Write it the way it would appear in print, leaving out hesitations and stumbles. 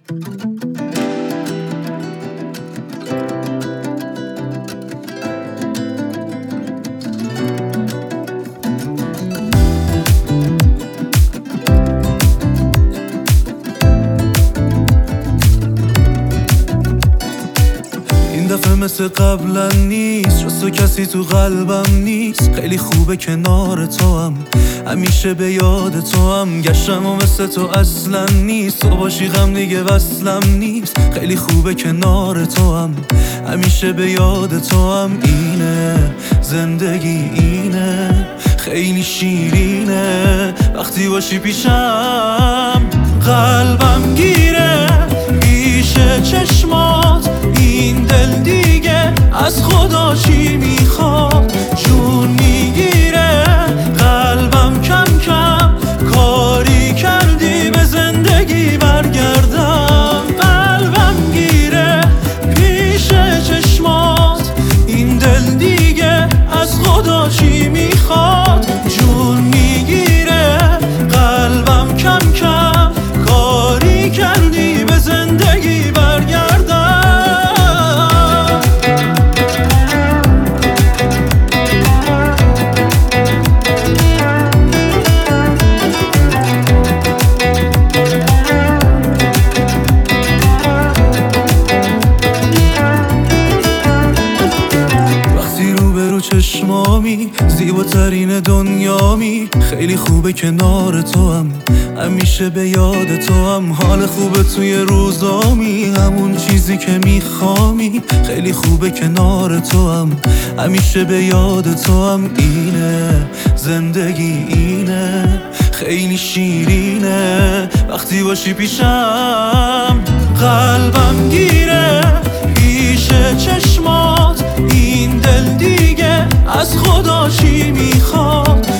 این دفعه مثل قبلا نیست، جز تو کسی تو قلبم نیست. خیلی خوبه کنار تو هم، همیشه به یاد تو هم. گشتم و مثل تو اصلا نیست، تو باشی غم دیگه وصلم نیست. خیلی خوبه کنار تو هم، همیشه به یاد تو هم. اینه زندگی، اینه خیلی شیرینه وقتی باشی پیشم. قلبم گیره پیش چشمات، این دل دیگه از خدا چی میخواد؟ جون میگیره قلبم کم کم، کاری کردی به زندگی برگردم. قلبم گیره پیش چشمات، این دل دیگه از خدا چی میخواد؟ جون میگیره قلبم کم کم، کاری کردی به زندگی برگردم. چشمامی زیباترین دنیامی، خیلی خوبه کنار تو هم، همیشه به یاد تو هم. حال خوبه توی روزامی، همون چیزی که میخوامی. خیلی خوبه کنار تو هم، همیشه به یاد تو هم. اینه زندگی، اینه خیلی شیرینه وقتی باشی پیشم. قلبم گیره پیش چشمات، این دل دیگه از خدا چی میخواد؟